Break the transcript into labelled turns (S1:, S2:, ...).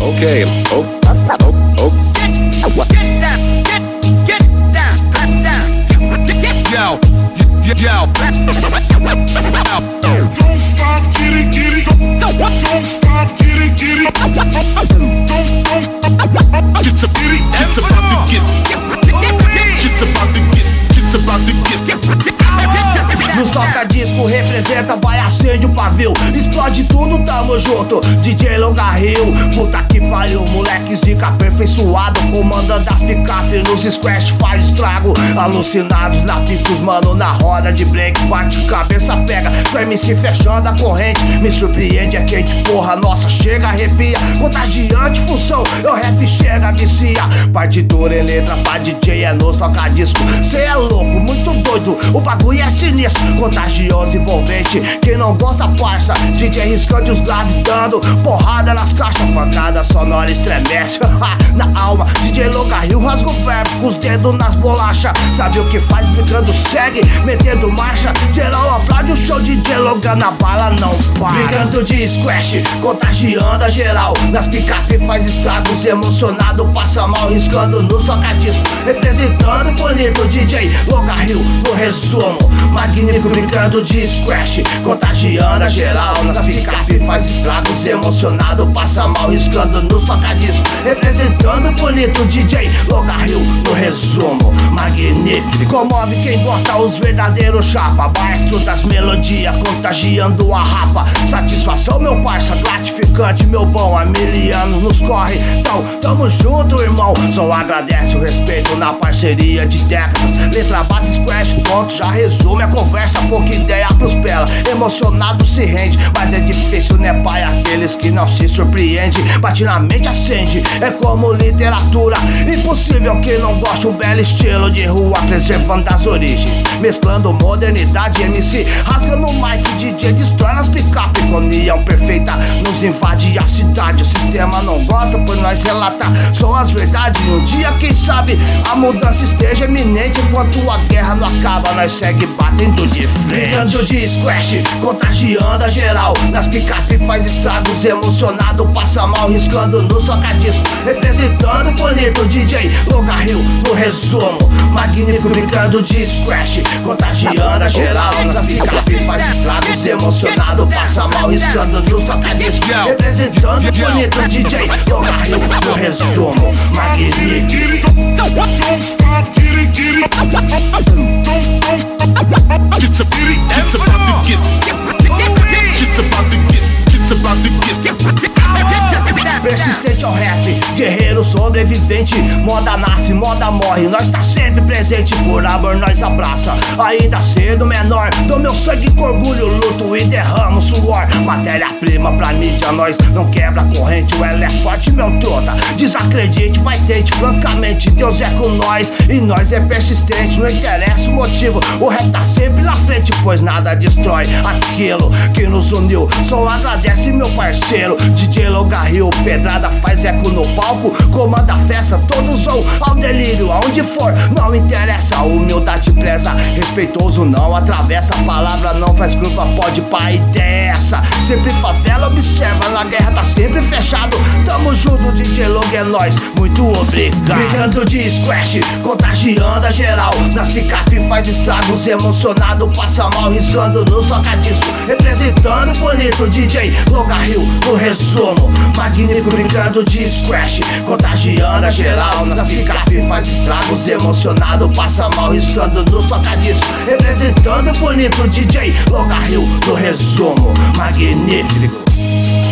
S1: Okay. Oh.
S2: Get down. Yo.
S3: Don't stop, get it. Don't stop, get it. It's about to get.
S4: Nos toca-disco representa, vai, acende o pavio, explode tudo, tamo junto, DJ Longa Rio. Puta que pariu, moleque zica aperfeiçoado, comandando as picape nos squash, faz estrago. Alucinados na pista, os mano na roda de break, bate cabeça, pega, só MC fechando a corrente. Me surpreende, é quente, porra, nossa, chega, arrepia. Contagiante função, eu rap chega, vicia. Partitura em letra pra DJ é nos toca-disco. Cê é louco, muito doido, o bagulho é sinistro, contagioso, envolvente. Quem não gosta, parça, DJ riscando os graves, dando porrada nas caixas, pancada sonora estremece na alma. DJ Longa Rio rasga o verbo com os dedos nas bolachas. Sabe o que faz, brincando, segue, metendo marcha. Geral aplaude o show, DJ Longa na bala não para. Brincando de squash, contagiando a geral. Nas picape faz estragos, emocionado, passa mal, riscando nos toca-disco. Representando bonito, DJ Longa Rio, no resumo. Magnífico, brincando de squash, contagiando a geral. Nas picape faz estragos, emocionado, passa mal, riscando nos toca-disco. Representando bonito, DJ Longa Rio, no resumo. Magnífico, comove quem gosta, os verdadeiros chapa. Maestro das melodias, contagiando a rapa. Satisfação, meu parça, gratificante, meu bom. Há 1000 anos nos corre, então tamo junto, irmão. Só agradece o respeito na parceria de décadas. Letra, base, squash, ponto, já resume a conversa. Pouca ideia prospera, emocionado se rende. Mas é difícil, né, pai? Aqueles que não se surpreende, bate na mente, acende. É como literatura, impossível que não goste. Um belo estilo de rua, preservando as origens, mesclando modernidade. MC rasga no mic, DJ destrói nas picape. Com união perfeita, nos invade a cidade. O sistema não gosta, pois nós relata só as verdades. Um dia, quem sabe, a mudança esteja iminente. Enquanto a guerra não acaba, nós segue batendo de frente. Brincando de squash, contagiando a geral. Nas picape faz estragos, emocionado, passa mal, riscando nos toca-disco. Representando bonito, DJ Longa Rio, no resumo. Magnífico, brincando de squash, contagiando a geral. Nas picape faz estragos, emocionado, passa mal, riscando nos toca-disco. Representando bonito, DJ Longa Rio, no resumo. Magnífico.
S3: Don't stop, get it. It's about to get.
S4: Persistente ao rap, guerreiro sobrevivente. Moda nasce, moda morre, nós tá sempre presente. Por amor nós abraça, ainda cedo menor. Dou meu sangue com orgulho, luto e derramo suor. Matéria-prima pra mídia, nós não quebra a corrente. O ela é forte, meu trota, desacredite, vai tente. Francamente, Deus é com nós e nós é persistente. Não interessa o motivo, o rap tá sempre na frente, pois nada destrói aquilo que nos uniu. Só agradece, meu parceiro, DJ Longa Rio. Pedrada faz eco no palco, comanda a festa, todos vão ao delírio. Aonde for, não interessa, a humildade preza. Respeitoso não atravessa, a palavra não faz curva, pode pá, ideia essa. Sempre favela, observa, na guerra tá sempre fechado. Tamo junto, DJ Longa é nóis, muito obrigado. Brigando de squash, contagiando a geral. Nas picape faz estragos, emocionado, passa mal, riscando nos toca-disco. Representando bonito, DJ Longa Rio, no resumo. Magnífico, brincando de squash, contagiando a geral. Nas picape faz estragos, emocionado, passa mal, riscando nos toca-disco. Representando bonito, DJ Longa Rio, no resumo. Magnífico.